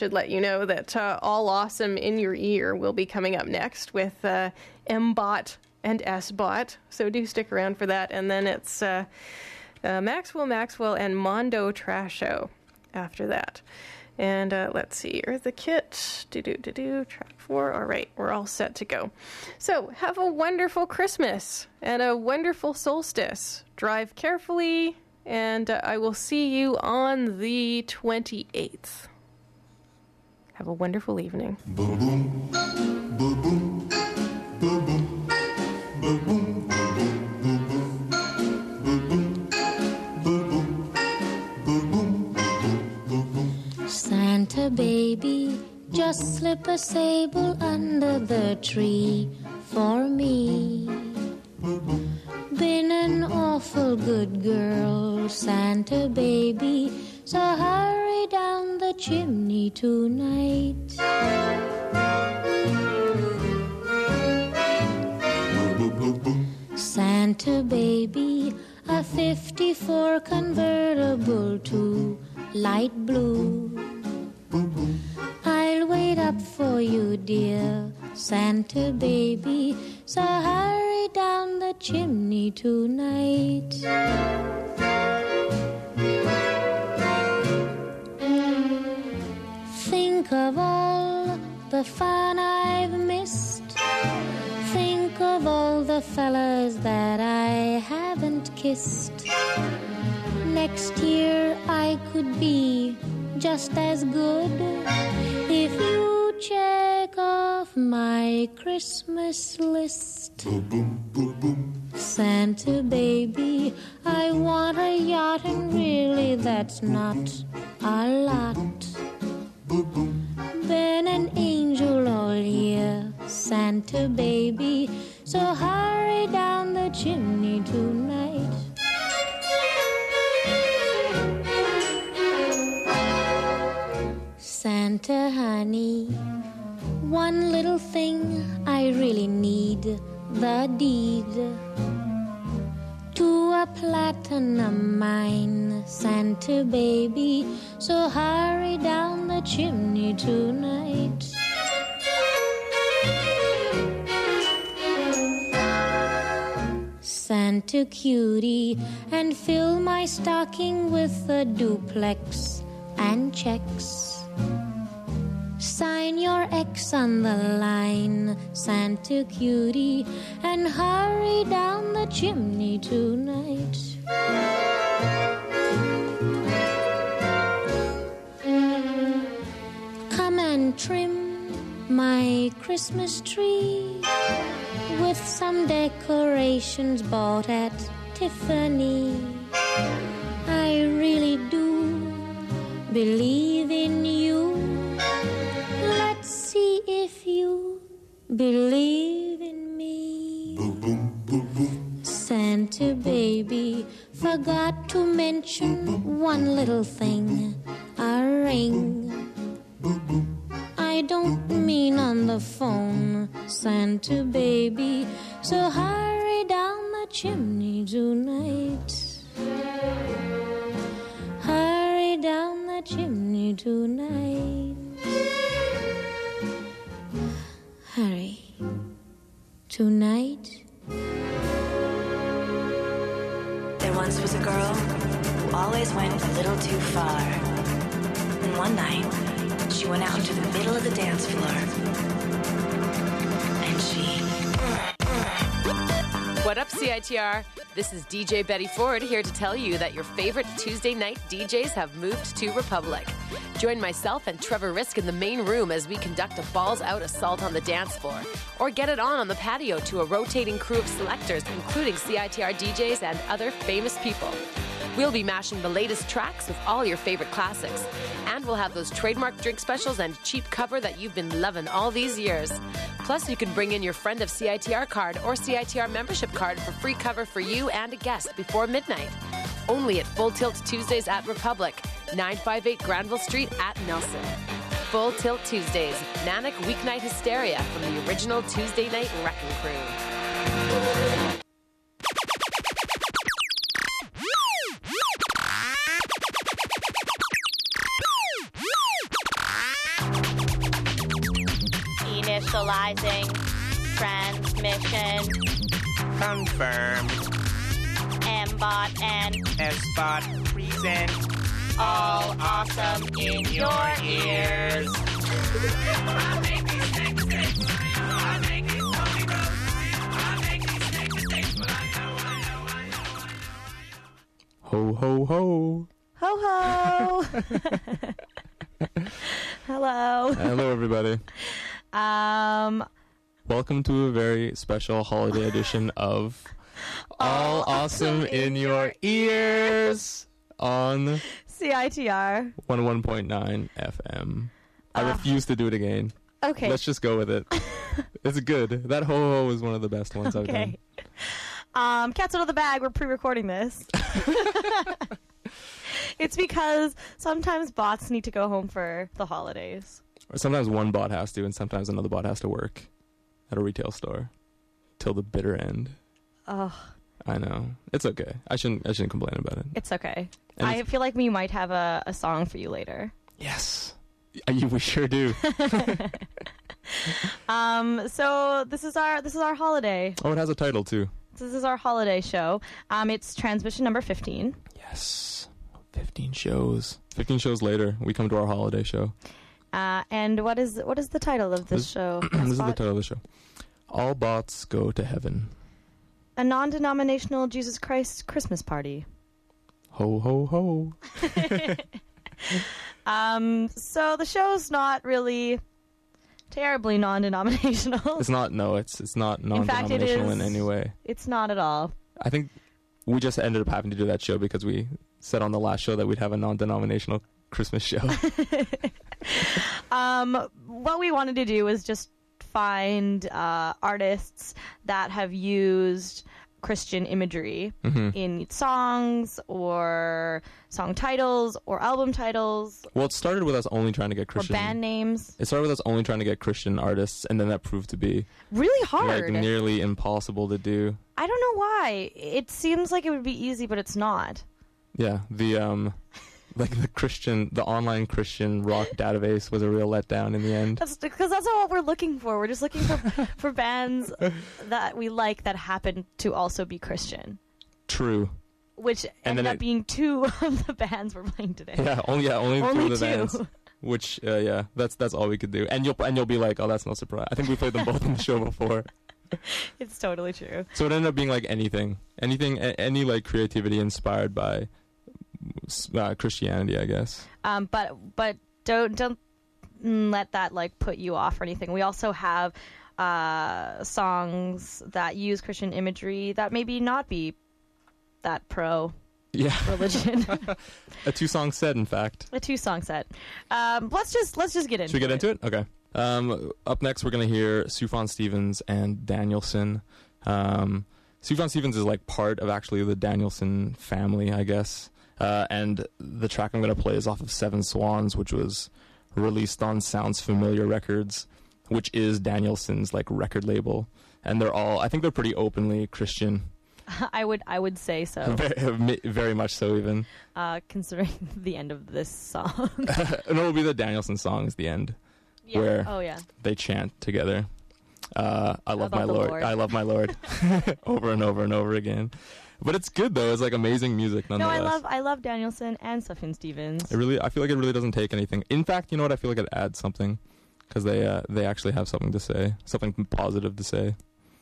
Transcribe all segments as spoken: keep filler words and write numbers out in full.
should let you know that uh, All Awesome in Your Ear will be coming up next with uh, M-Bot and S-Bot. So do stick around for that. And then it's uh, uh, Maxwell Maxwell and Mondo Trasho after that. And uh, let's see, Eartha Kitt, do-do-do-do, track four. All right, we're all set to go. So have a wonderful Christmas and a wonderful solstice. Drive carefully, and uh, I will see you on the twenty-eighth. Have a wonderful evening. Boom, boom, boom, boom, boom, boom, boom, boom, boom. Santa baby, just slip a sable under the tree for me. Been an awful good girl, Santa baby, so hurry down the chimney tonight. Santa baby, a fifty-four convertible to light blue. I'll wait up for you, dear Santa baby, so hurry down the chimney tonight. Think of all the fun I've missed. Think of all the fellas that I haven't kissed. Next year I could be just as good if you check off my Christmas list. Boom, boom, boom, boom. Santa baby, I want a yacht, and really that's not a lot. Boom, boom. Been an angel all year, Santa baby, so hurry down the chimney tonight. Santa honey, one little thing I really need, the deed to a platinum mine, Santa baby, so hurry down the chimney tonight. Santa cutie, and fill my stocking with a duplex and checks. Sign your X on the line, Santa cutie, and hurry down the chimney tonight. Come and trim my Christmas tree with some decorations bought at Tiffany. I really do believe in you. Let's see if you believe in me. Boom, boom, boom, boom. Santa baby, forgot to mention one little thing, a ring. Boom, boom. I don't mean on the phone, Santa baby, so hurry down the chimney tonight. Hurry down the chimney tonight. Hurry. Tonight. There once was a girl who always went a little too far. And one night, she went out into the middle of the dance floor. And she... What up, C I T R? This is D J Betty Ford here to tell you that your favorite Tuesday night D Js have moved to Republic. Join myself and Trevor Risk in the main room as we conduct a balls-out assault on the dance floor. Or get it on on the patio to a rotating crew of selectors, including C I T R D Js and other famous people. We'll be mashing the latest tracks with all your favorite classics. And we'll have those trademark drink specials and cheap cover that you've been loving all these years. Plus, you can bring in your Friend of C I T R card or C I T R membership card for free cover for you and a guest before midnight. Only at Full Tilt Tuesdays at Republic, nine fifty-eight Granville Street at Nelson. Full Tilt Tuesdays, Manic Weeknight Hysteria from the original Tuesday Night Wrecking Crew. Initializing transmission. Confirmed. M-bot and S-bot present. all awesome in your ears. Ho, ho, ho. Ho ho! Hello. Hello, everybody. Um, Welcome to a very special holiday edition of All Awesome in Your Ears on C I T R. one oh one point nine F M. I Uh, refuse to do it again. Okay. Let's just go with it. It's good. That ho ho is one of the best ones I've done. Okay. Um, cats out of the bag. We're pre-recording this. It's because sometimes bots need to go home for the holidays. Or sometimes one bot has to, and sometimes another bot has to work at a retail store till the bitter end. Ugh. I know. It's okay. I shouldn't. I shouldn't complain about it. It's okay. And I it's- feel like we might have a, a song for you later. Yes. Uh, you- We sure do. Um, so this is our this is our holiday. Oh, it has a title too. This is our holiday show. Um, it's transmission number fifteen. Yes. Fifteen shows. Fifteen shows later, we come to our holiday show. Uh, and what is what is the title of this, This- show? This is the Spot? title of the show. All bots go to heaven. A non-denominational Jesus Christ Christmas party. Ho ho ho. Um, so the show's not really terribly non-denominational. It's not. No, it's it's not In fact, it non-denominational in is- any way. It's not at all. I think we just ended up having to do that show because we said on the last show that we'd have a non-denominational Christmas show. Um, what we wanted to do was just find uh, artists that have used Christian imagery Mhm. in songs or song titles or album titles Well, it started with us only trying to get or Christian. band names. It started with us only trying to get Christian artists, and then that proved to be Really hard. like nearly impossible to do. I don't know why. It seems like it would be easy, but it's not. Yeah, the um, like the Christian, the online Christian rock database was a real letdown in the end. That's because that's not what we're looking for. We're just looking for for bands that we like that happen to also be Christian, True. which And ended then up it- being two of the bands we're playing today. Yeah, only yeah, only, Only two of the two. bands. Which uh, yeah, that's that's all we could do. And you'll and you'll be like, oh, that's no surprise. I think we played them both on the show before. It's totally true. So it ended up being like anything, anything, a- any like creativity inspired by uh, Christianity, I guess. Um, but but don't don't mm, let that like put you off or anything. We also have uh, songs that use Christian imagery that maybe not be that pro Yeah, religion. a two-song set, in fact. A two song set. Um, let's just let's just get into Should we get it. into it? Okay. Um, up next, we're gonna hear Sufjan Stevens and Danielson. Um, Sufjan Stevens is like part of actually the Danielson family, I guess. Uh, and the track I'm gonna play is off of Seven Swans, which was released on Sounds Familiar Records, which is Danielson's like record label. And they're all, I think they're pretty openly Christian. I would I would say so. very, very much so, even. Uh, considering the end of this song. And it'll be the Danielson song is the end. Yeah. Where Oh yeah. they chant together. Uh, I love About my the Lord. Lord. I love my Lord. Over and over and over again. But it's good though. It's like amazing music No, nonetheless. I love I love Danielson and Sufjan Stevens. It really. I feel like it really doesn't take anything. In fact, you know what? I feel like it adds something because they uh, they actually have something to say, something positive to say.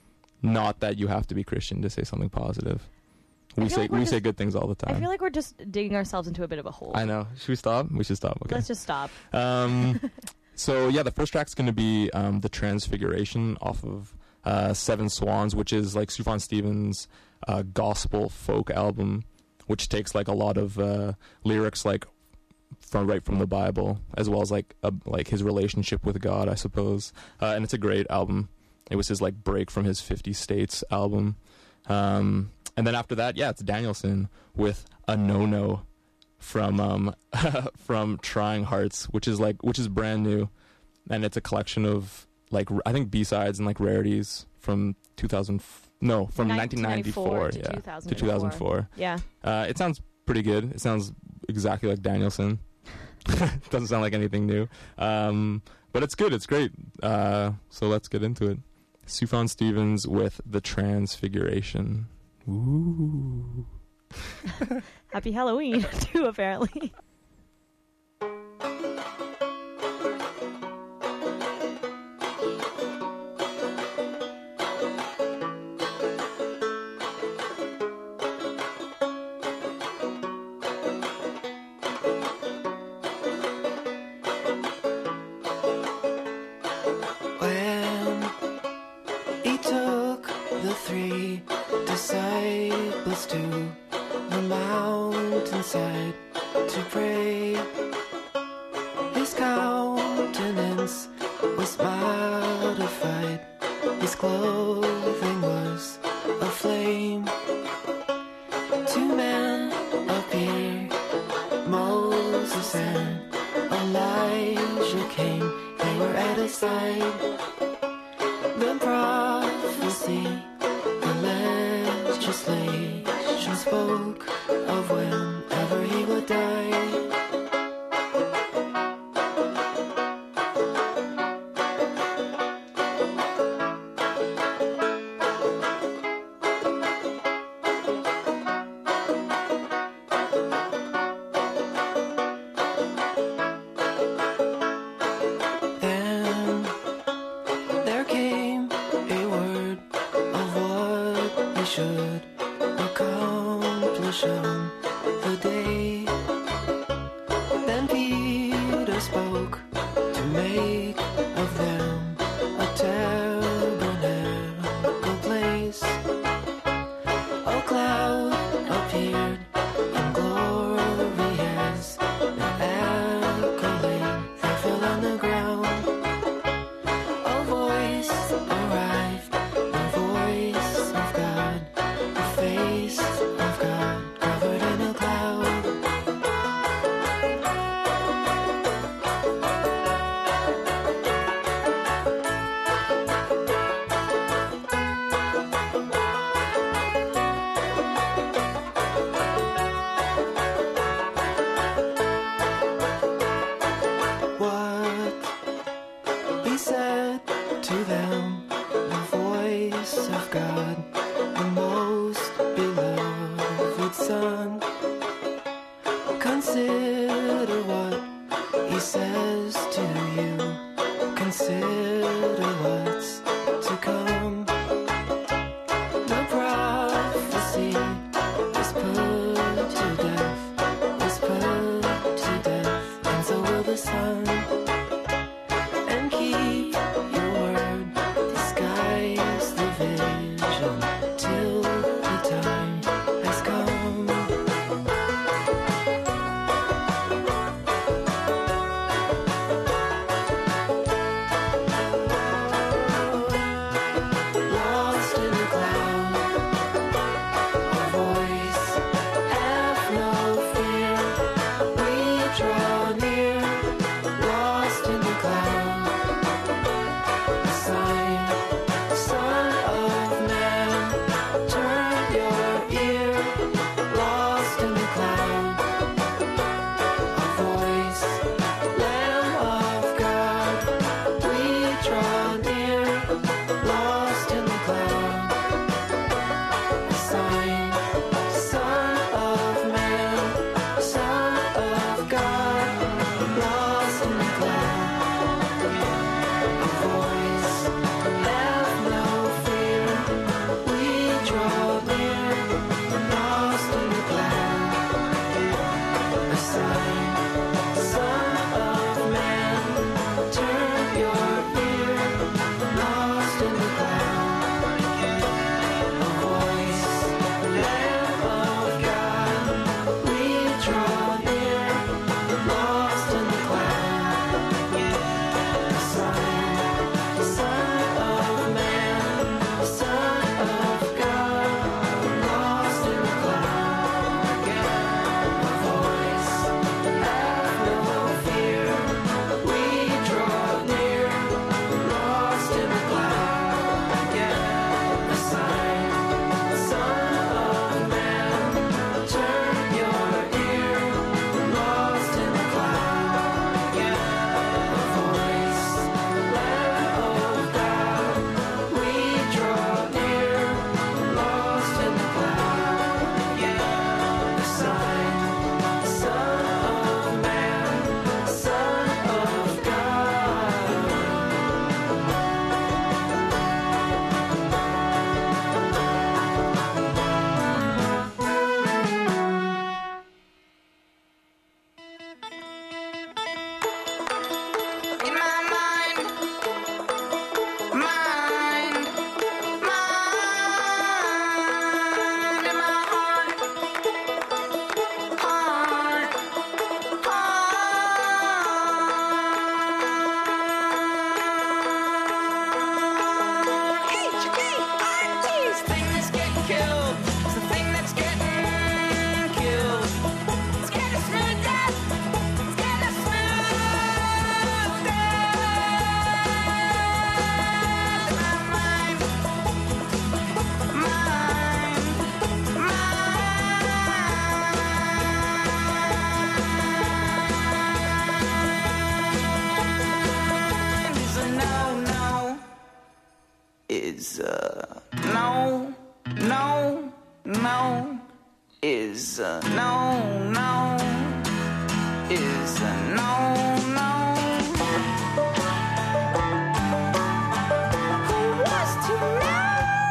Not that you have to be Christian to say something positive. I We feel say like we're we just- say good things all the time. I feel like we're just digging ourselves into a bit of a hole. I know. Should we stop? We should stop. Okay. Let's just stop. Um, so yeah, the first track's going to be um, the Transfiguration off of uh, Seven Swans, which is like Sufjan Stevens' uh, gospel folk album, which takes like a lot of uh, lyrics like from right from the Bible, as well as like a, like his relationship with God, I suppose. Uh, and it's a great album. It was his like break from his fifty States album. Um, and then after that, yeah, it's Danielson with A No No from um from Trying Hearts, which is like which is brand new, and it's a collection of like r- I think B-sides and like rarities from two thousand f- no from nineteen ninety-four, to yeah, two thousand to two thousand four. Yeah. Uh, it sounds pretty good. It sounds exactly like Danielson. Doesn't sound like anything new. Um, but it's good. It's great. Uh, so let's get into it. Sufjan Stevens with The Transfiguration. Ooh. Happy Halloween, too, apparently. disciples to the mountainside to pray. His countenance was modified, his clothing was aflame. Two men appeared, Moses and Elijah came. They were at his side. The prophecy, the legislation spoke of whenever he would die. Should accomplish on the day. Then Peter spoke to make of them a tabernacle place. A cloud appeared in glory as an accolade that fell on the ground. A voice arrived, the voice of God, the face of God covered in a cloud. What he said to them, the voice of God, the most beloved Son. Consider what he says to you. Consider what's to come. The prophecy is put to death, is put to death, and so will the Son. And keep your word, disguise the vision. is uh, no, no, no, is uh, no, no, is uh, no, no. Who was to know?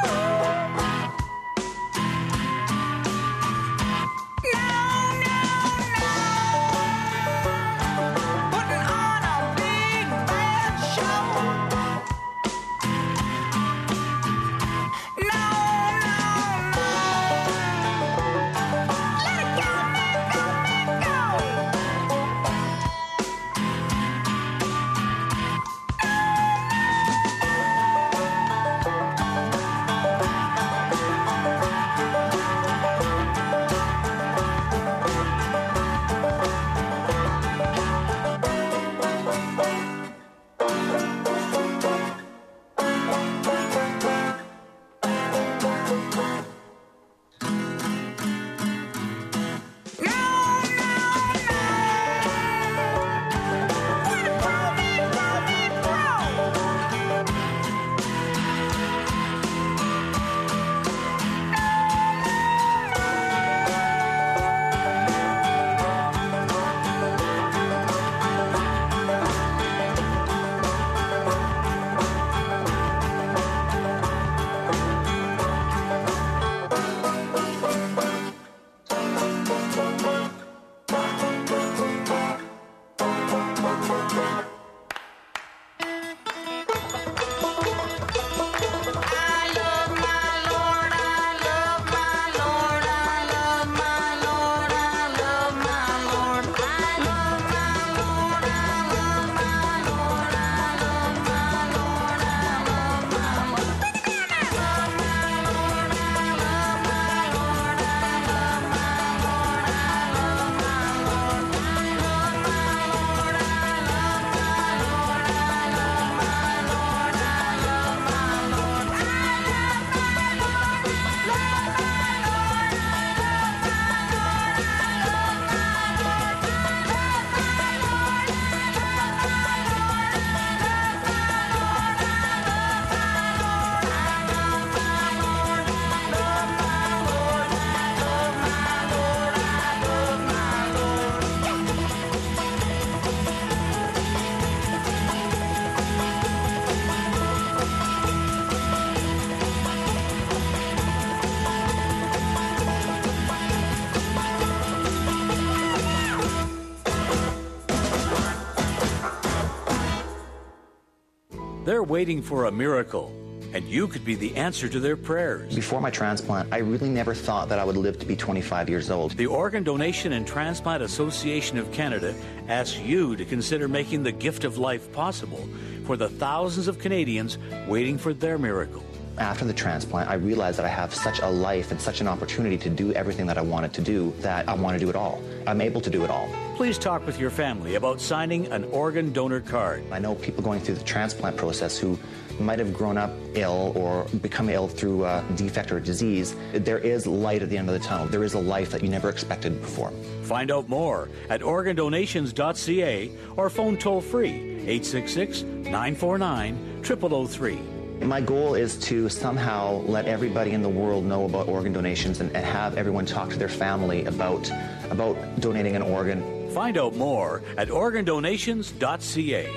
They're waiting for a miracle, and you could be the answer to their prayers. Before my transplant, I really never thought that I would live to be twenty-five years old. The Organ Donation and Transplant Association of Canada asks you to consider making the gift of life possible for the thousands of Canadians waiting for their miracle. After the transplant, I realized that I have such a life and such an opportunity to do everything that I wanted to do that I want to do it all. I'm able to do it all. Please talk with your family about signing an organ donor card. I know people going through the transplant process who might have grown up ill or become ill through a defect or a disease. There is light at the end of the tunnel. There is a life that you never expected before. Find out more at organ donations dot c a or phone toll-free eight six six, nine four nine, zero zero zero three. My goal is to somehow let everybody in the world know about organ donations and, and have everyone talk to their family about, about donating an organ. Find out more at organ donations dot c a.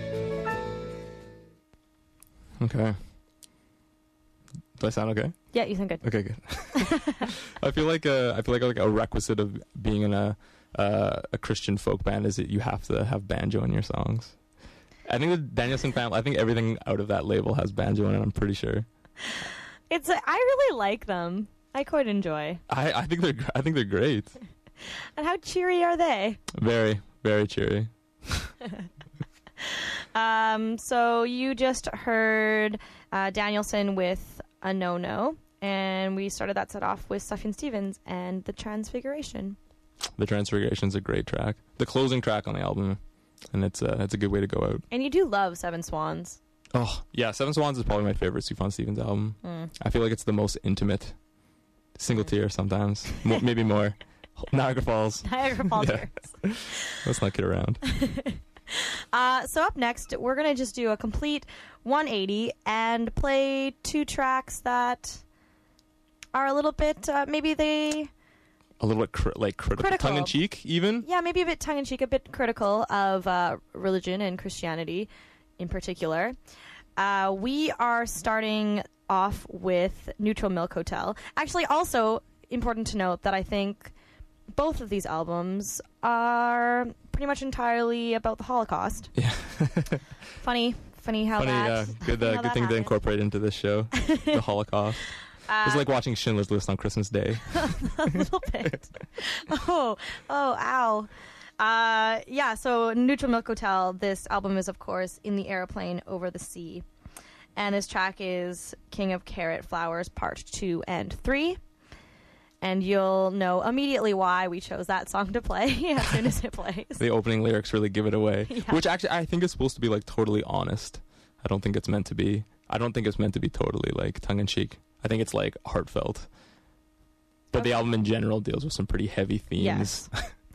Okay. Do I sound okay? Yeah, you sound good. Okay, good. I feel like a, I feel like like a requisite of being in a uh, a Christian folk band is that you have to have banjo in your songs. I think the Danielson family, I think everything out of that label has banjo in it, I'm pretty sure. It's I really like them. I quite enjoy. I, I think they're I think they're great. And how cheery are they? Very, very cheery. um, so you just heard uh, Danielson with A No No, and we started that set off with Sufjan Stevens and The Transfiguration. The Transfiguration's a great track. The closing track on the album. And it's a, it's a good way to go out. And you do love Seven Swans. Oh, yeah. Seven Swans is probably my favorite Sufjan Stevens album. Mm. I feel like it's the most intimate. Single mm. tear sometimes. Mo- maybe more. Niagara Falls. Niagara Falls. Yeah. Let's not kid around. Uh, so up next, we're going to just do a complete one eighty and play two tracks that are a little bit, uh, maybe they... A little bit cri- like critical, Critical. tongue-in-cheek even? Yeah, maybe a bit tongue-in-cheek, a bit critical of uh, religion and Christianity in particular. Uh, we are starting off with Neutral Milk Hotel. Actually, also important to note that I think both of these albums are pretty much entirely about the Holocaust. Yeah. funny, funny how Funny, that. uh, good, funny uh, how good that thing to happened. incorporate into this show. The Holocaust. Uh, It's like watching Schindler's List on Christmas Day. a little bit. Oh, oh, ow. Uh, yeah, so Neutral Milk Hotel, this album is, of course, In the Aeroplane Over the Sea. And this track is King of Carrot Flowers, Part two and three. And you'll know immediately why we chose that song to play as soon as it plays. The opening lyrics really give it away. Yeah. Which actually, I think is supposed to be like totally honest. I don't think it's meant to be. I don't think it's meant to be totally like tongue-in-cheek. I think it's like heartfelt. But Okay. the album in general deals with some pretty heavy themes. Yes.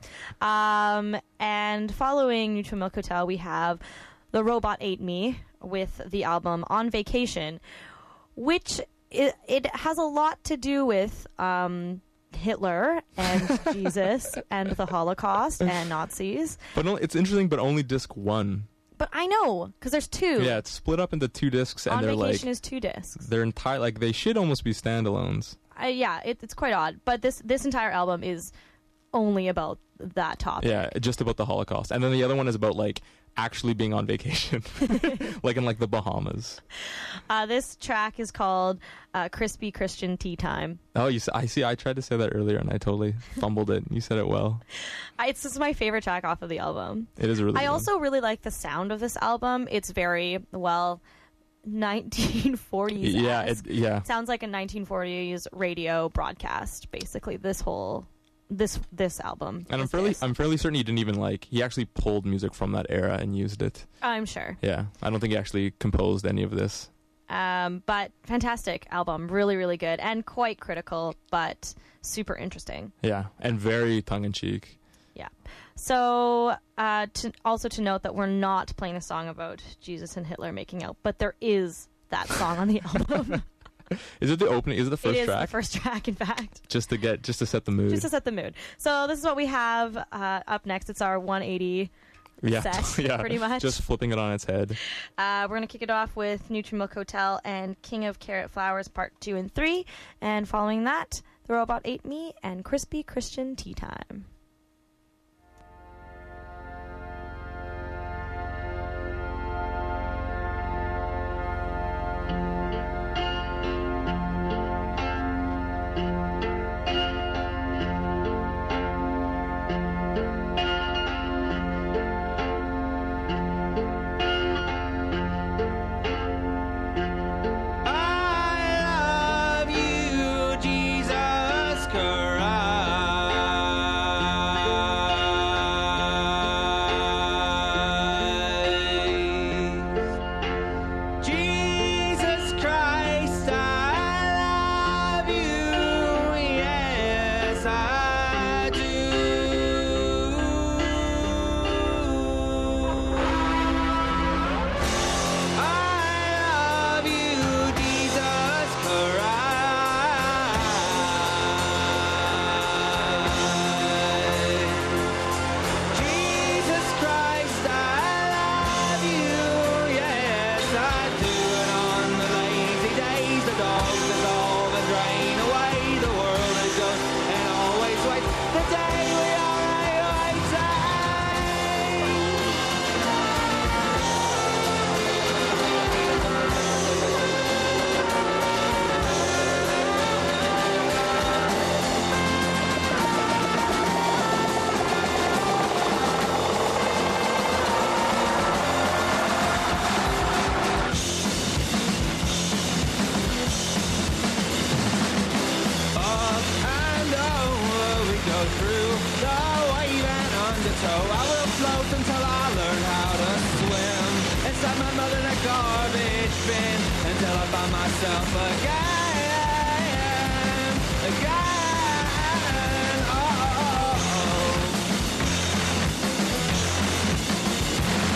Um, and following Neutral Milk Hotel, we have The Robot Ate Me with the album On Vacation, which it, it has a lot to do with um, Hitler and Jesus and the Holocaust and Nazis. But no, it's interesting, but only disc one. But I know, because there's two. Yeah, it's split up into two discs, and On they're Vacation like is two discs. they're entire like they should almost be standalones. Uh, yeah, it, it's quite odd. But this this entire album is only about that topic. Yeah, just about the Holocaust, and then the other one is about like actually being on vacation, like in like the Bahamas. Uh, this track is called uh, Crispy Christian Tea Time. Oh, you s- I see. I tried to say that earlier, and I totally fumbled it. You said it well. Uh, It's just my favorite track off of the album. It is a really. I good also really like the sound of this album. It's very, well, nineteen forties. Yeah, it- yeah. Sounds like a nineteen forties radio broadcast, basically, this whole, this this album. And I'm is fairly, this. I'm fairly certain he didn't even like. He actually pulled music from that era and used it. I'm sure. Yeah, I don't think he actually composed any of this. Um, but fantastic album. Really, really good. And quite critical, but super interesting. Yeah, and very tongue in cheek. Yeah. So, uh, to, also to note that we're not playing a song about Jesus and Hitler making out, but there is that song on the album. Is it the opening? Is it the first it is track? the first track, in fact. Just to get, just to set the mood. Just to set the mood. So this is what we have uh, up next. It's our one eighty yeah, set, yeah, pretty much. Just flipping it on its head. Uh, we're going to kick it off with Neutral Milk Hotel and King of Carrot Flowers Part two and three. And following that, The Robot Ate Me and Crispy Christian Tea Time. I love you, Jesus Christ. Jesus Christ, I love you, yes I do. I love you, Jesus Christ. Jesus Christ, I love you, yes I do. And on the lazy days, the dogs dissolve and drain away. The world is good and always waits the day we are up and over we go through the wave and undertow. I will float until I learn how to swim inside my mother in a garbage bin until I find myself again, again. Oh, oh, oh, oh.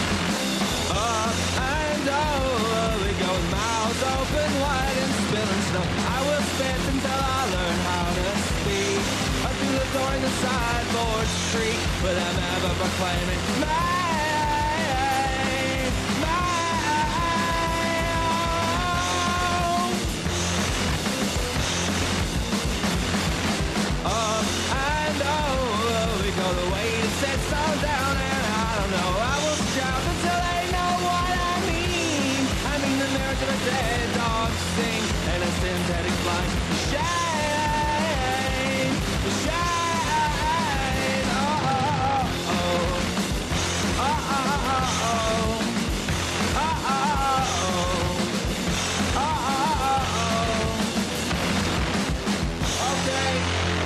feeling stuck. I will spit until I learn how to speak. Up through the door in the sideboard street, but I'm ever proclaiming my. Up and over we go, the way to set all down, and I don't know, I will shout until they know what I mean. I mean the marriage of a dead dog sing, and a synthetic blind shine, shine, oh, oh, oh, oh, oh, oh, oh, oh, oh, oh, oh, okay.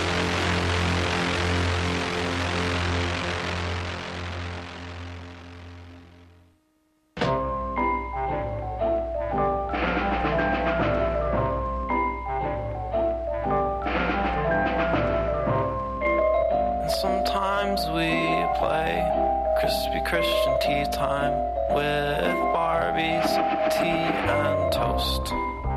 Sometimes we play crispy Christian tea time with Barbies, tea and toast.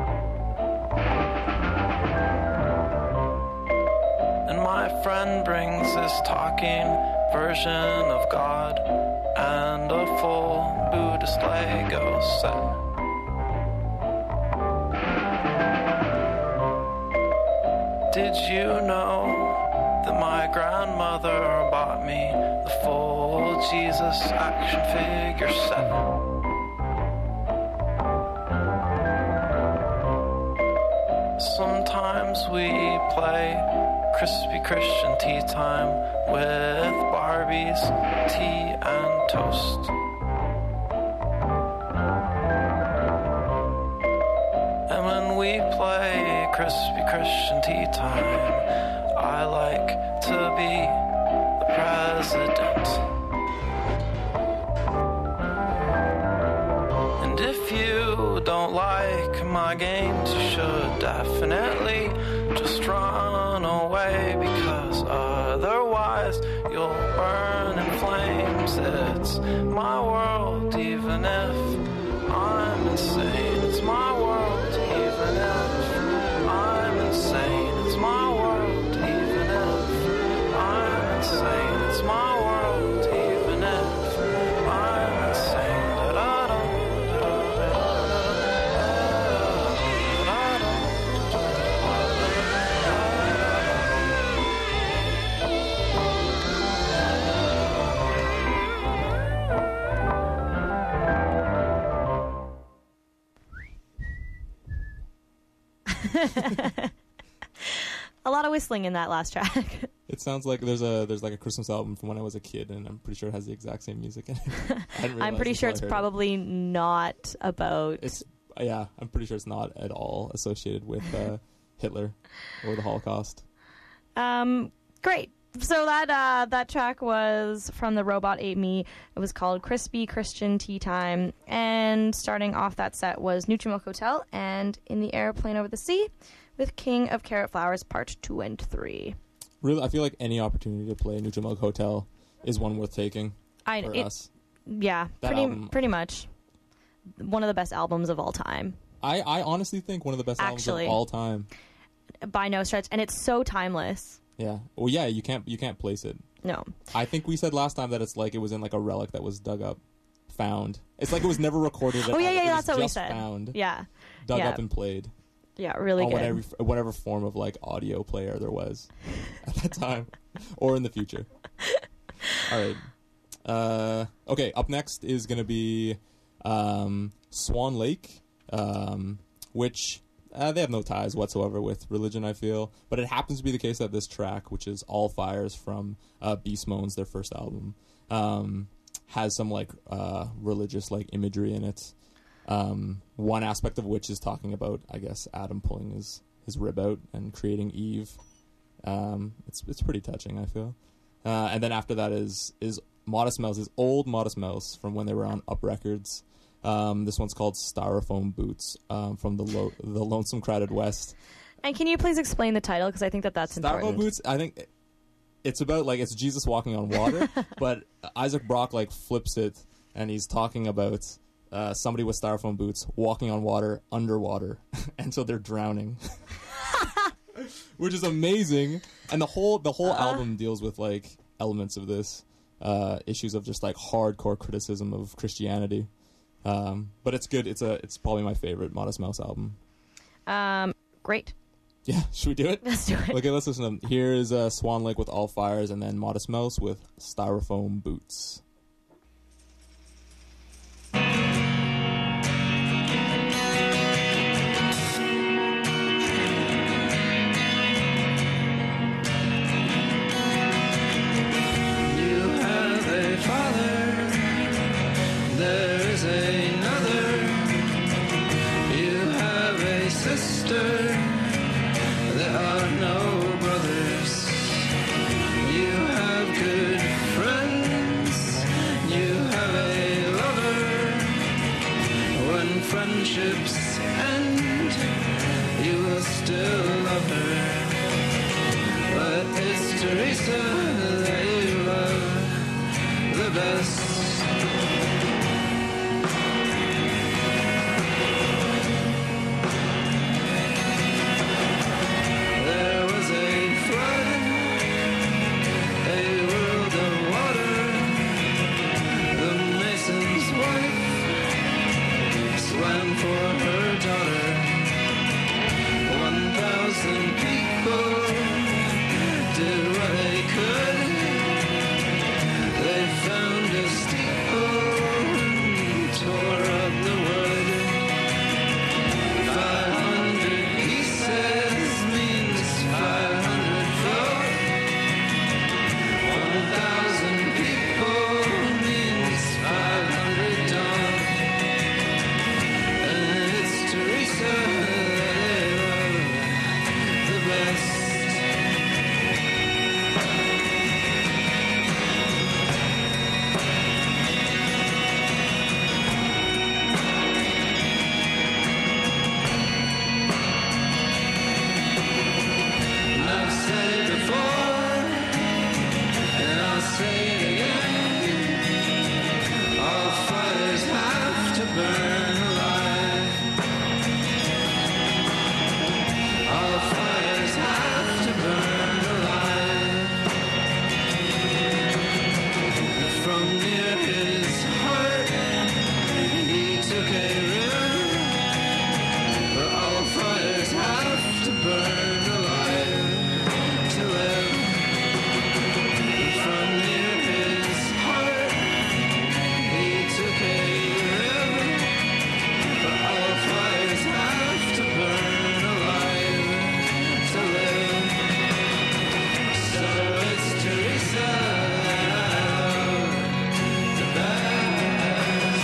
And my friend brings this talking version of God and a full Buddhist Lego set. Did you know that my grandmother bought me the full Jesus action figure set? Sometimes we play crispy Christian tea time with Barbies, tea and toast. And when we play crispy Christian tea time, I like to be the president. And if you don't like my games, you should definitely just run away, because otherwise you'll burn in flames. It's my world, even if I'm insane. It's my world, even if I'm insane. It's my world, even if I'm insane. It's my world, even if I'm insane. Da-da-da, A lot of whistling in that last track. It sounds like there's a there's like a Christmas album from when I was a kid, and I'm pretty sure it has the exact same music in it. I didn't I'm pretty realize sure until it's I heard probably not about. it. It's yeah, I'm pretty sure it's not at all associated with uh, Hitler or the Holocaust. Um, great. So that uh, that track was from the Robot Ate Me. It was called Crispy Christian Tea Time. And starting off that set was Nutrimilk Hotel and In the Airplane Over the Sea with King of Carrot Flowers Part two and three. Really, I feel like any opportunity to play Nutrimilk Hotel is one worth taking I, for it, us. Yeah, That pretty album- pretty much. One of the best albums of all time. I, I honestly think one of the best Actually. albums of all time. By no stretch. And it's so timeless. Yeah. Well, yeah, you can't you can't place it. No. I think we said last time that it's like it was in like a relic that was dug up, found. It's like it was never recorded. Oh, yeah, at- yeah, it yeah, was that's what we just said. Found, Yeah. dug Yeah. up and played. Yeah, really on good. whatever whatever form of like audio player there was at that time, or in the future. All right. Uh, okay. Up next is going to be um, Swan Lake, um, which uh, they have no ties whatsoever with religion, I feel, but it happens to be the case that this track, which is All Fires from uh, Beast Moans, their first album, um, has some like uh, religious like imagery in it. Um, one aspect of which is talking about, I guess, Adam pulling his, his rib out and creating Eve. Um, it's it's pretty touching, I feel. Uh, and then after that is is Modest Mouse, his old Modest Mouse from when they were on Up Records. Um, this one's called Styrofoam Boots um, from the lo- the Lonesome Crowded West. And can you please explain the title? Because I think that that's Styrofoam important. Boots, I think it's about, like, it's Jesus walking on water, but Isaac Brock, like, flips it, and he's talking about uh, somebody with styrofoam boots walking on water underwater, and so they're drowning, which is amazing. And the whole the whole uh-uh. album deals with like elements of this, uh, issues of just like hardcore criticism of Christianity. Um, but it's good. It's a it's probably my favorite Modest Mouse album. Um, great. Yeah, should we do it? Let's do it. Okay, let's listen to them. Here's uh, Swan Lake with All Fires, and then Modest Mouse with Styrofoam Boots. Friendships end, you will still love her, but it's Teresa that you love the best. There was a flood, a world of water, the mason's wife swam for her daughter. One thousand people did what they could. They found a steeple and tore up the wood. Five hundred pieces means five hundred float. One thousand people means five hundred dawn. Teresa, the best. I've said it before, and I'll say it again. All fires have to burn alive. All fires have to burn alive. From near his heart, he took a river, for all fires have to burn alive to live. From near his heart, he took a river, for all fires have to burn alive to live. So it's Teresa, the best.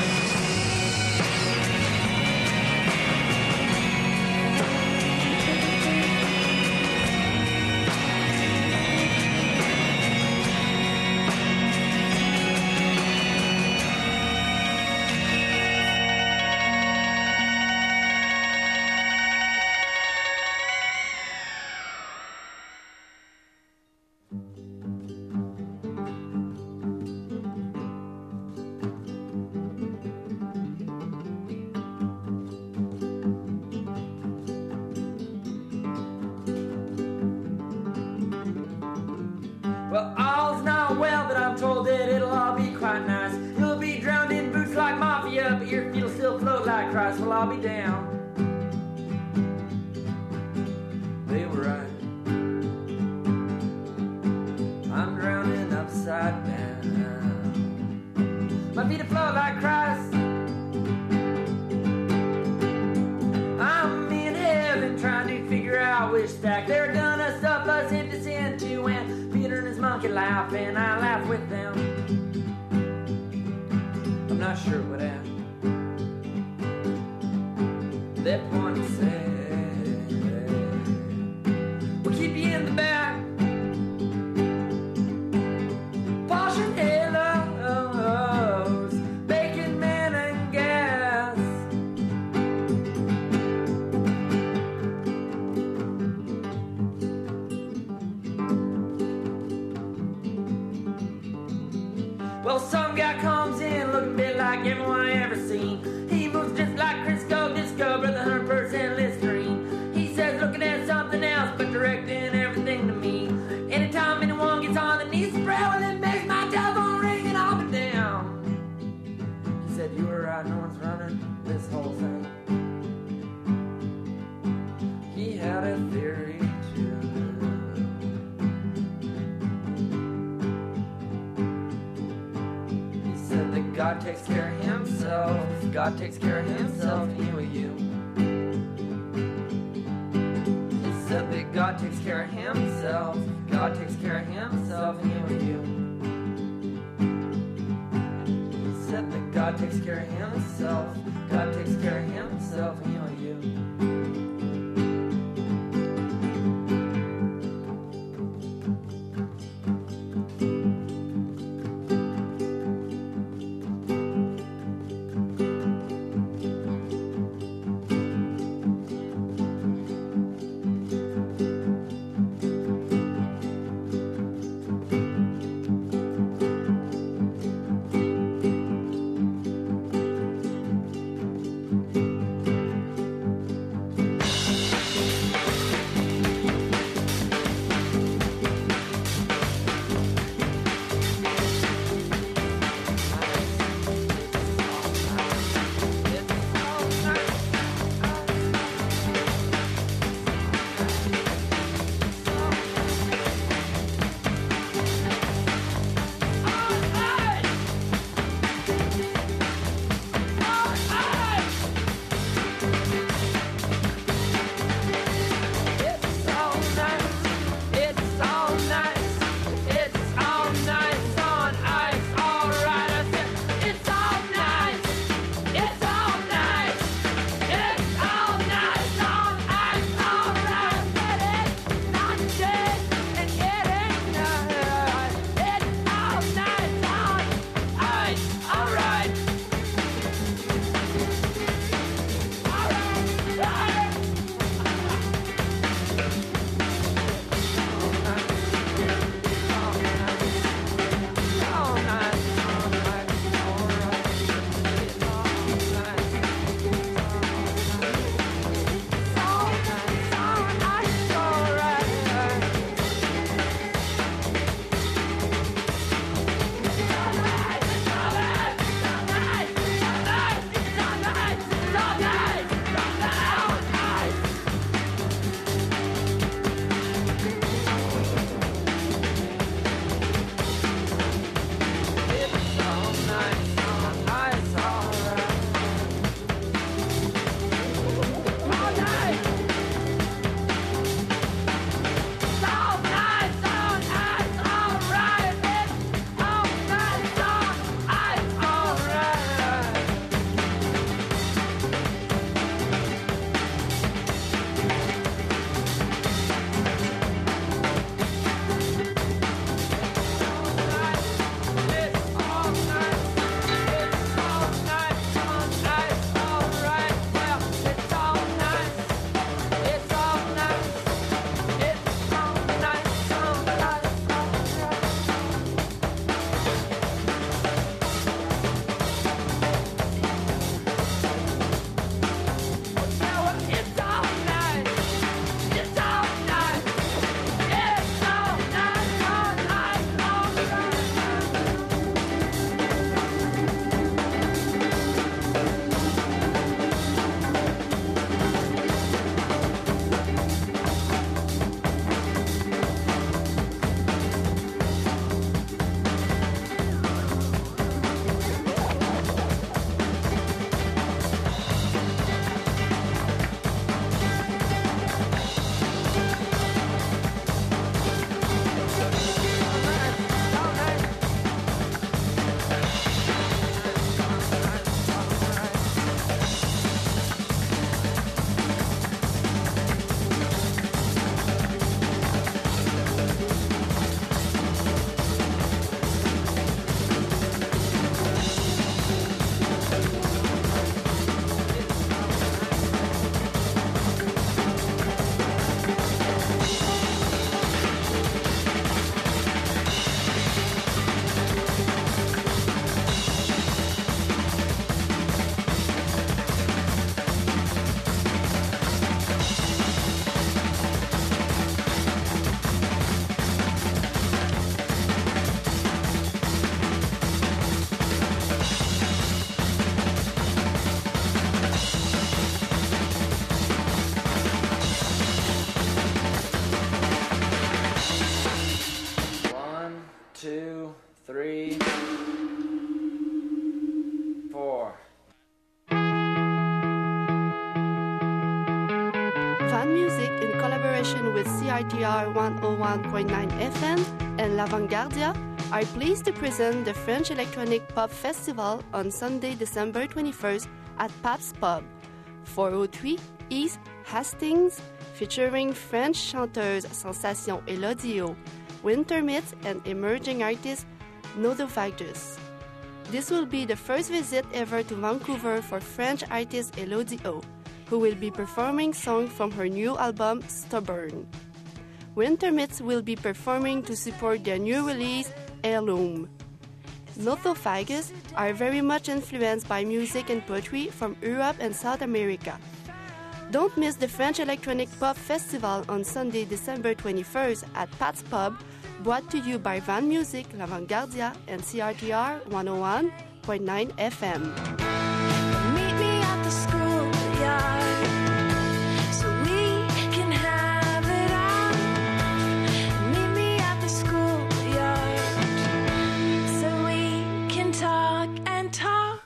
Well, all's not well, but I'm told that it'll all be quite nice. You'll be drowned in boots like mafia, but your feet'll still float like Christ. Well, I'll be down. They were right. I'm drowning upside down. My feet float like Christ. I'm in heaven trying to figure out which stack they're gonna stuff us into sin to, and Peter and his monkey laugh, and I laugh with them. I'm not sure what happened. That point he said, we'll keep you in the back. Polishing halos, bacon, man, and gas. Well, some guy comes in looking a bit like everyone I ever seen. God takes care of himself. God takes care of himself and you are you. He said that God takes care of himself. God takes care of himself and you are you. He said that God takes care of himself. God takes care of himself and you are you. collaboration with C I T R one oh one point nine F M and L'Avantgardia, are pleased to present the French Electronic Pop Festival on Sunday, December twenty-first at Pabst Pub, four oh three East Hastings, featuring French chanteurs Sensation Elodie O, Winter Myths, and emerging artist Nodovagus. This will be the first visit ever to Vancouver for French artist Elodie O, who will be performing songs from her new album Stubborn. Winter Myths will be performing to support their new release Heirloom. Nothophagus are very much influenced by music and poetry from Europe and South America. Don't miss the French Electronic Pop Festival on Sunday, December twenty-first at Pat's Pub, brought to you by Van Music, L'Avantgardia, and C R T R one oh one point nine F M. Meet me at the schoolyard so we can have it out. Meet me at the schoolyard so we can talk and talk.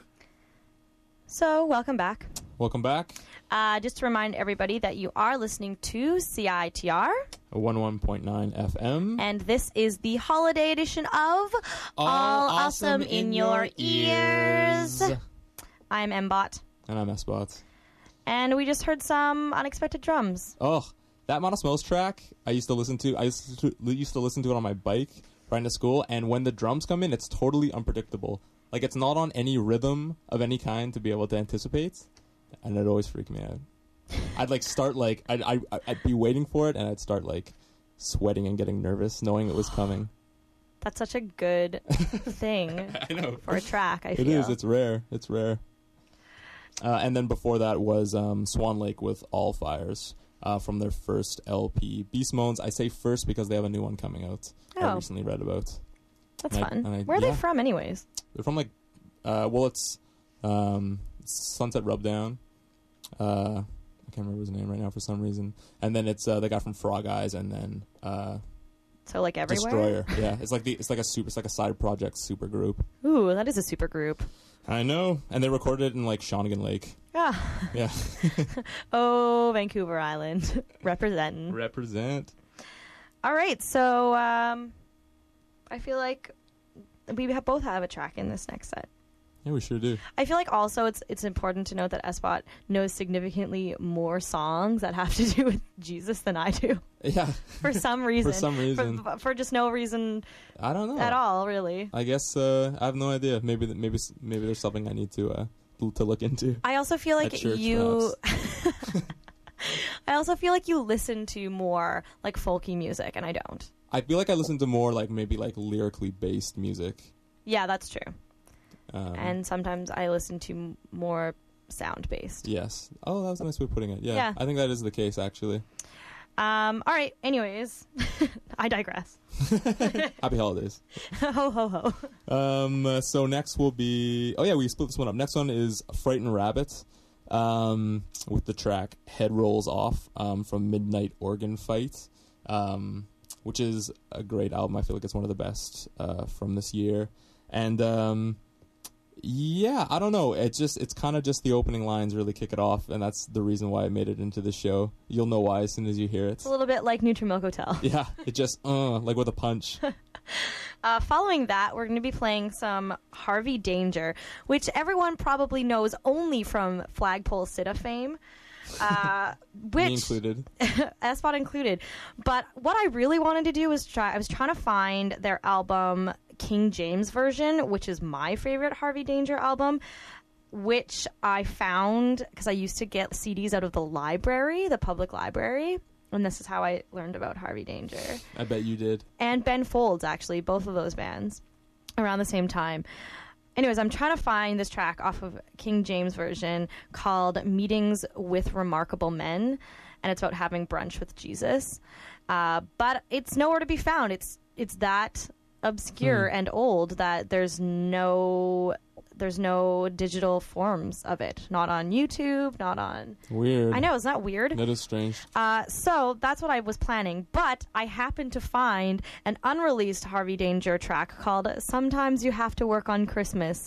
So, welcome back. Welcome back. Uh, just to remind everybody that you are listening to C I T R one oh one point nine F M. And this is the holiday edition of All, All Awesome, Awesome in, in Your, Your Ears. Ears. I'm Mbot. And I'm S-Bot. And we just heard some unexpected drums. Oh, that Modest Mouse track I used to listen to. I used to, used to listen to it on my bike riding to school. And when the drums come in, it's totally unpredictable. Like, it's not on any rhythm of any kind to be able to anticipate. And it always freaked me out. I'd like start like I'd, I'd I'd be waiting for it, and I'd start like sweating and getting nervous, knowing it was coming. That's such a good thing I know. for a track. I It feel is. It's rare. It's rare. Uh, and then before that was um, Swan Lake with All Fires uh, from their first L P, Beast Moans. I say first because they have a new one coming out. I Oh. recently read about. That's And I- fun. and I- Where are yeah. they from, anyways? They're from like, uh, well, it's um, Sunset Rubdown. Uh, I can't remember his name right now for some reason. And then it's uh, the guy from Frog Eyes, and then uh, So like everywhere. Destroyer. Yeah, it's like the it's like a super it's like a side project super group. Ooh, that is a super group. I know, and they recorded it in like Shawnigan Lake. Ah. Yeah, Oh, Vancouver Island. Representing. represent. All right, so um, I feel like we have both have a track in this next set. Yeah, we sure do. I feel like also it's it's important to note that S-Bot knows significantly more songs that have to do with Jesus than I do. Yeah. For some reason. For some reason. For, for just no reason I don't know at all, really. I guess uh, I have no idea. Maybe th- maybe s- maybe there's something I need to uh, l- to look into. I also feel like At church, you... I also feel like you listen to more like folky music, and I don't. I feel like I listen to more like maybe like lyrically based music. Yeah, that's true. Um, And sometimes I listen to m- more sound-based. yes. Oh, that was a nice way of putting it. Yeah, Yeah. I think that is the case actually. Um, all right, anyways. I digress. Happy holidays. Ho, ho, ho. Um, uh, so next will be... Oh, yeah, we split this one up. Next one is Frightened Rabbit um, with the track Head Rolls Off um, from Midnight Organ Fight, um, which is a great album. I feel like it's one of the best uh, from this year. And... Um, yeah, I don't know. It's just it's kind of just the opening lines really kick it off, and that's the reason why I made it into the show. You'll know why as soon as you hear it. It's a little bit like Nutri-Milk Hotel. Yeah, it just uh like with a punch. Uh, following that, we're going to be playing some Harvey Danger, which everyone probably knows only from Flagpole Sitta fame. Uh, which Me included. S-Bot included. But what I really wanted to do was try, I was trying to find their album King James version, which is my favorite Harvey Danger album, which I found because I used to get C Ds out of the library, the public library. And this is how I learned about Harvey Danger. I bet you did. And Ben Folds, actually, both of those bands around the same time. Anyways, I'm trying to find this track off of King James version called Meetings with Remarkable Men, and it's about having brunch with Jesus. Uh, but it's nowhere to be found. It's it's that obscure Hmm. and old that there's no there's no digital forms of it. Not on YouTube, not on... Weird. I know, isn't that weird? That is strange. Uh, so that's what I was planning, but I happened to find an unreleased Harvey Danger track called Sometimes You Have to Work on Christmas.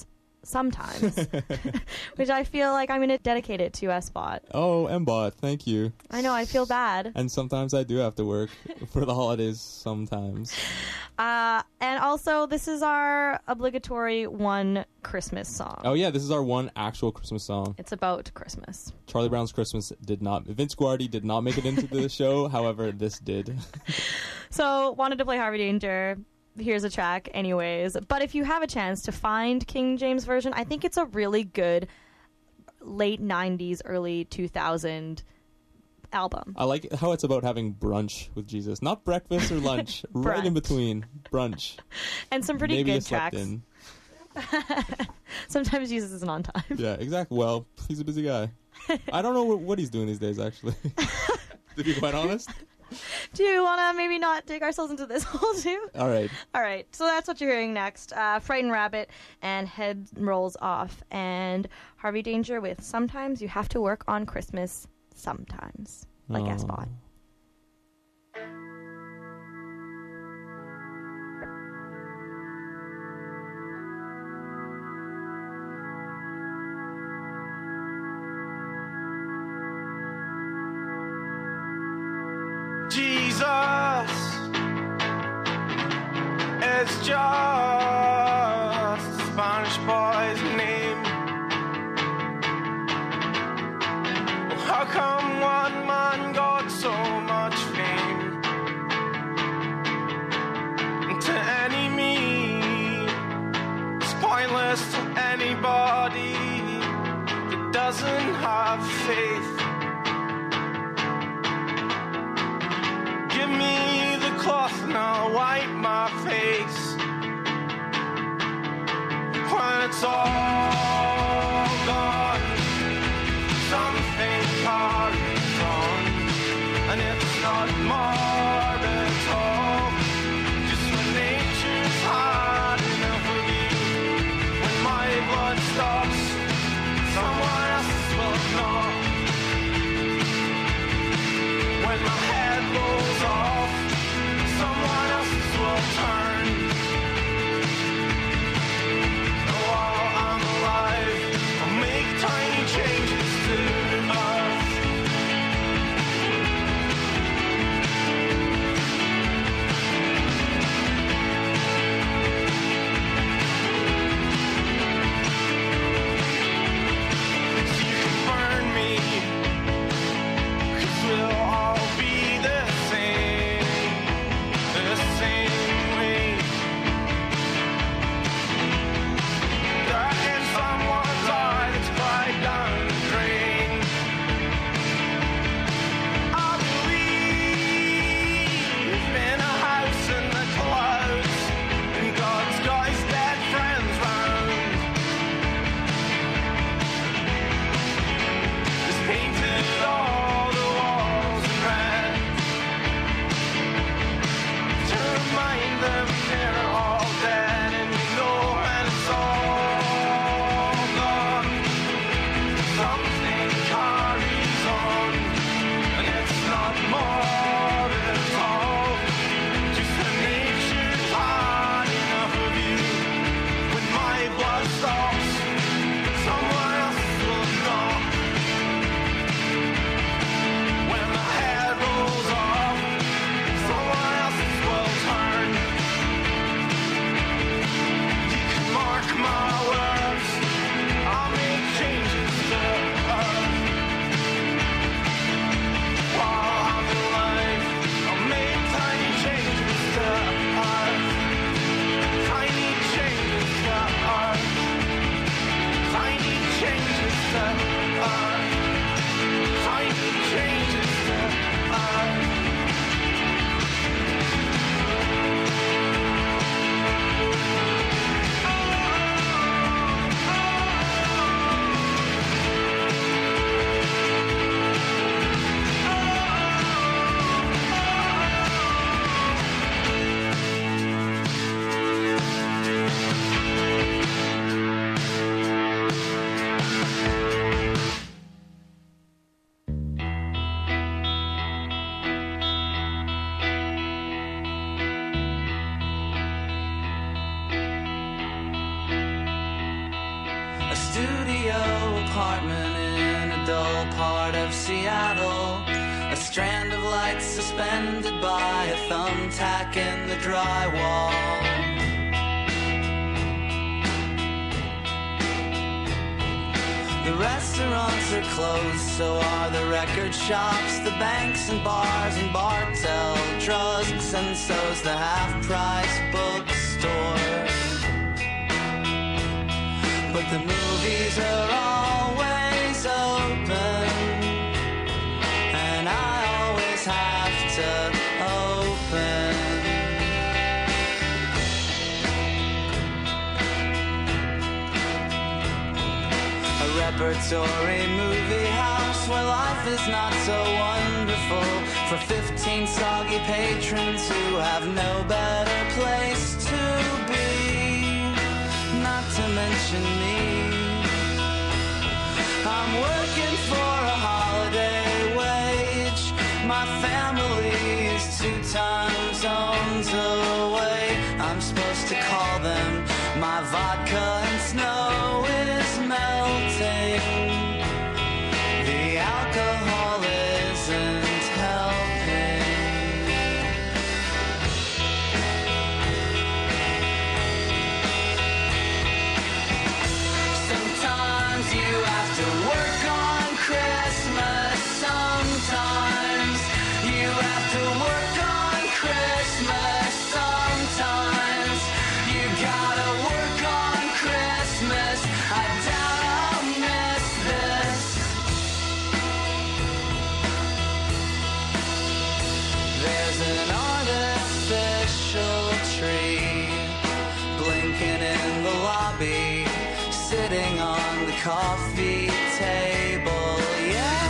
sometimes, which I feel like I'm going to dedicate it to S-Bot. Oh, M-Bot, thank you. I know, I feel bad. And sometimes I do have to work for the holidays sometimes. Uh, and also, this is our obligatory one Christmas song. Oh, yeah, this is our one actual Christmas song. It's about Christmas. Charlie Brown's Christmas did not... Vince Guardi did not make it into the show. However, this did. So, wanted to play Harvey Danger. Here's a track anyways. But if you have a chance to find King James version, I think it's a really good late nineties, early two thousand album. I like how it's about having brunch with Jesus. Not breakfast or lunch. Right in between. Brunch. And some pretty Maybe good you slept tracks. in. Sometimes Jesus isn't on time. Yeah, exactly. Well, he's a busy guy. I don't know what, what he's doing these days, actually. To be quite honest. Do you want to maybe not take ourselves into this hole too? All right. All right. So that's what you're hearing next. Uh, Frightened Rabbit and Head Rolls Off. And Harvey Danger with Sometimes You Have to Work on Christmas Sometimes. Like Oh. S-Bot. Jesus is just a Spanish boy's name. How come one man got so much fame? To any me, it's pointless to anybody that doesn't have faith. Give me the cloth and I'll wipe my face. When it's all gone, something carries on. And it's not morbid at all. Just when nature's hard enough of you. When my blood stops, someone else will not. When my head rolls off, someone else's will turn. So while I'm alive, I'll make tiny changes to the earth. heart of Seattle. A strand of light suspended by a thumbtack in the drywall. The restaurants are closed, so are the record shops, the banks and bars and Bartell drugs, and so's the half-price bookstore. But the movies are always open, and I always have to open. A repertory movie house where life is not so wonderful, for fifteen soggy patrons who have no better place to be. Not to mention me. I'm working for a holiday wage. My family is two time zones away. I'm supposed to call them. My vodka and snow is melting. The alcohol isn't helping. Sometimes you have to work on Christmas. Sometimes you have to work on Christmas. Sometimes you gotta work on Christmas. I doubt I'll miss this. There's an artificial tree blinking in the lobby, sitting on the coffee table, yeah.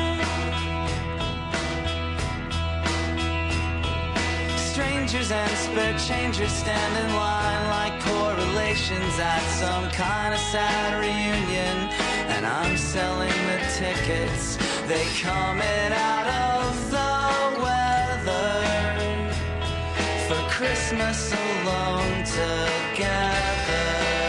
Strangers and spare changers stand in line like poor relations at some kind of sad reunion. And I'm selling the tickets, they coming out of the weather for Christmas alone together.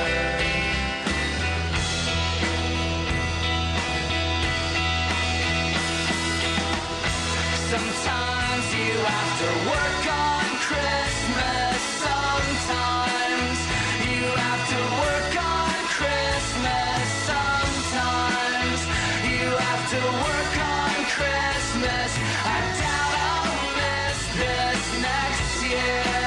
Sometimes you have to work on Christmas. Sometimes you have to work on Christmas. Sometimes you have to work on Christmas. I doubt I'll miss this next year.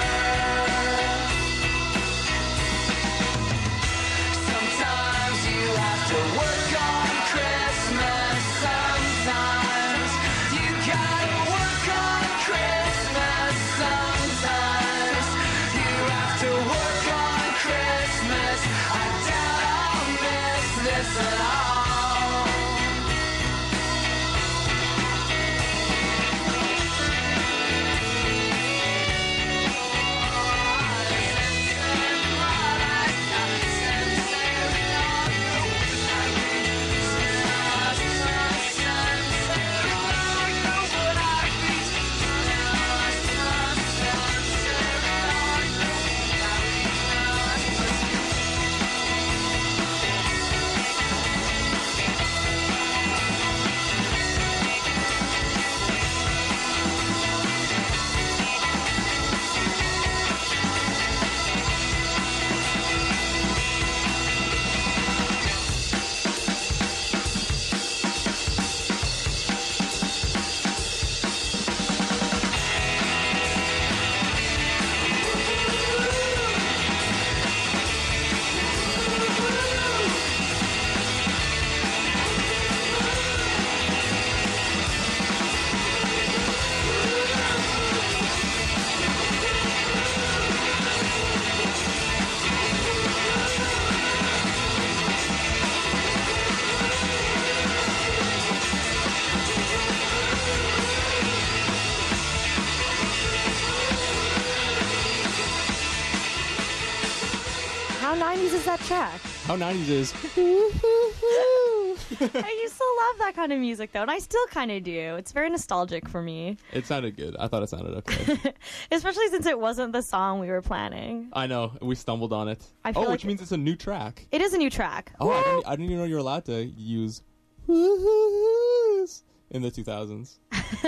Sometimes you have to work on Christmas. Sometimes you gotta work on Christmas. Sometimes you have to work on Christmas. I doubt I'll miss this at all. How nineties is that track? How nineties is. I used to love that kind of music, though, and I still kind of do. It's very nostalgic for me. It sounded good. I thought it sounded okay. Especially since it wasn't the song we were planning. I know. We stumbled on it. I feel oh, like which means it's a new track. It is a new track. Oh, I didn't, I didn't even know you're allowed to use woohoos in the two thousands.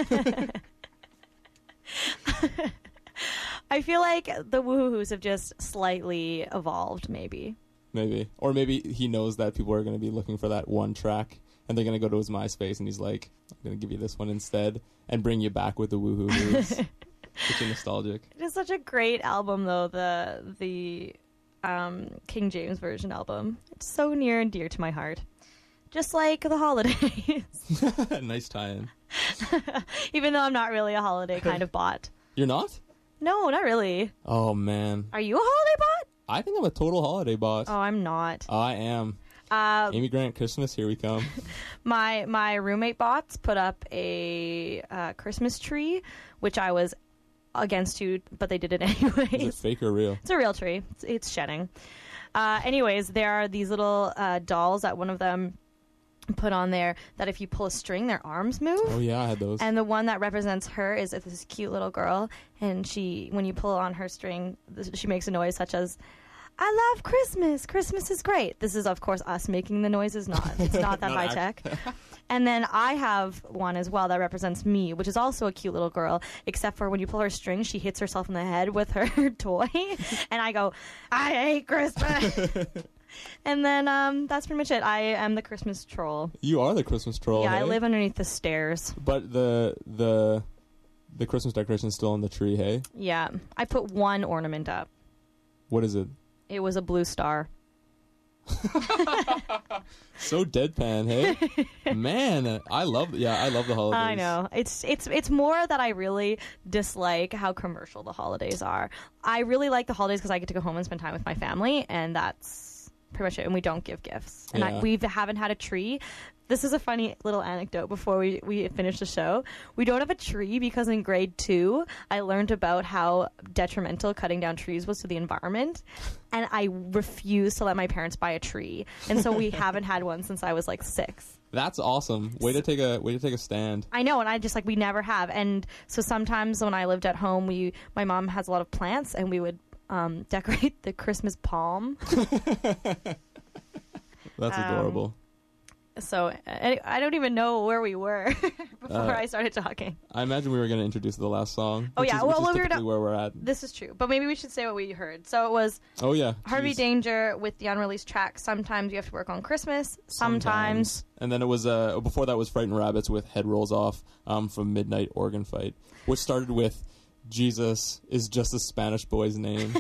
I feel like the woohoos have just slightly evolved, maybe. Maybe. Or maybe he knows that people are going to be looking for that one track, and they're going to go to his MySpace, and he's like, I'm going to give you this one instead, and bring you back with the woohoos. Such a nostalgic. It is such a great album, though, the the um, King James Version album. It's so near and dear to my heart. Just like the holidays. Nice tie-in. Even though I'm not really a holiday kind of bot. You're not? No, not really. Oh, man. Are you a holiday bot? I think I'm a total holiday bot. Oh, I'm not. I am. Uh, Amy Grant Christmas, here we come. my my roommate bots put up a uh, Christmas tree, which I was against to, but they did it anyways. Is it fake or real? It's a real tree. It's, it's shedding. Uh, anyways, there are these little uh, dolls that one of them put on there that if you pull a string, their arms move. Oh, yeah, I had those. And the one that represents her is this cute little girl, and she, when you pull on her string, she makes a noise such as, I love Christmas. Christmas is great. This is, of course, us making the noises. Not it's not that Not high act- tech. And then I have one as well that represents me, which is also a cute little girl, except for when you pull her string, she hits herself in the head with her toy, and I go, I hate Christmas. And then um, that's pretty much it. I am the Christmas troll. You are the Christmas troll. Yeah, hey? I live underneath the stairs. But the the the Christmas decoration is still on the tree, hey? Yeah, I put one ornament up. What is it? It was a blue star. So deadpan, hey? Man, I love yeah, I love the holidays. I know. It's it's it's more that I really dislike how commercial the holidays are. I really like the holidays because I get to go home and spend time with my family, and that's pretty much it. And we don't give gifts. And I, Yeah. we haven't had a tree. This is a funny little anecdote before we, we finish the show. We don't have a tree because in grade two, I learned about how detrimental cutting down trees was to the environment. And I refused to let my parents buy a tree. And so we haven't had one since I was like six. That's awesome. Way to take a way to take a stand. I know, and I just like we never have. And so sometimes when I lived at home, we my mom has a lot of plants, and we would um, decorate the Christmas palm. That's Um, adorable. So I, I don't even know where we were before Uh, I started talking. I imagine we were going to introduce the last song. Oh which yeah, is, well, which is we were typically not- where we're at. This is true, but maybe we should say what we heard. So it was Oh yeah, Harvey jeez. Danger with the unreleased track. Sometimes you have to work on Christmas. Sometimes. And then it was uh before that was Frightened Rabbits with Head Rolls Off um from Midnight Organ Fight, which started with Jesus is just a Spanish boy's name.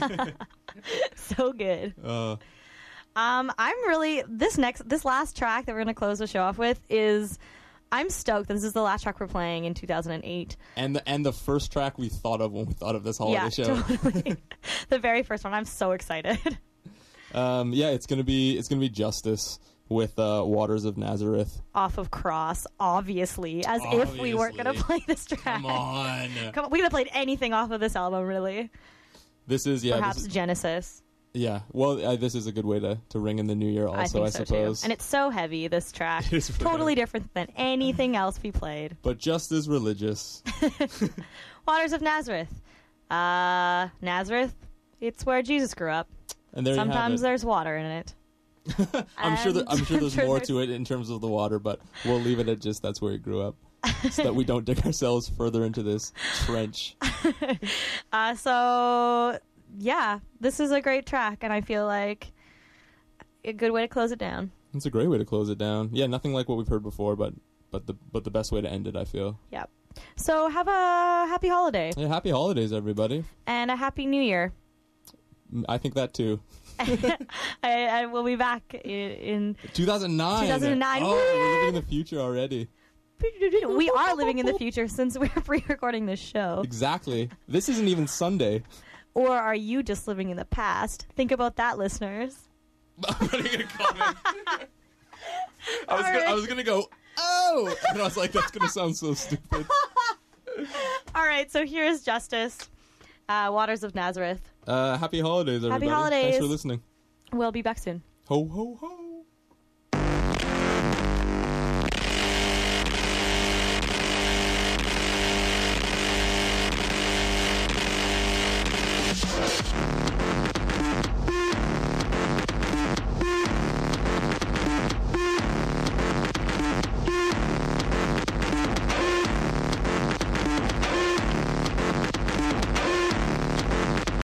So good. uh Um, I'm really this next this last track that we're gonna close the show off with is I'm stoked. This is the last track we're playing in two thousand eight. and the and the first track we thought of when we thought of this holiday Yeah, show. totally. The very first one. I'm so excited. Um yeah, it's gonna be it's gonna be Justice with uh Waters of Nazareth. Off of Cross, obviously, as if we weren't gonna Obviously. play this track. Come on. Come on, we could have played anything off of this album, really. This is yeah Perhaps this is, Genesis. yeah. Well, uh, this is a good way to, to ring in the new year also, I think I so suppose. too. And it's so heavy. This track, It is really totally different than anything else we played. But just as religious. Waters of Nazareth. Uh, Nazareth. It's where Jesus grew up. And there you have Sometimes it. there's water in it. I'm sure that I'm And sure there's I'm sure more there's- to it in terms of the water, but we'll leave it at just that's where he grew up, so that we don't dig ourselves further into this trench. Uh, so yeah, this is a great track, and I feel like a good way to close it down. It's a great way to close it down. Yeah, nothing like what we've heard before, but but the but the best way to end it, I feel. Yep. So have a happy holiday Yeah, happy holidays, everybody. and a happy New Year. Mm, I think that too. I, I will be back in. in two thousand nine. two thousand nine. Oh, we're living in the future already. We are living in the future since we're pre-recording this show. Exactly. This isn't even Sunday. Or are you just living in the past? Think about that, listeners. I was gonna, I was gonna go. Oh, and I was like, that's gonna sound so stupid. All right, so here's Justice, uh, Waters of Nazareth. Uh, happy holidays, everybody. Happy holidays. Thanks for listening. We'll be back soon. Ho ho ho.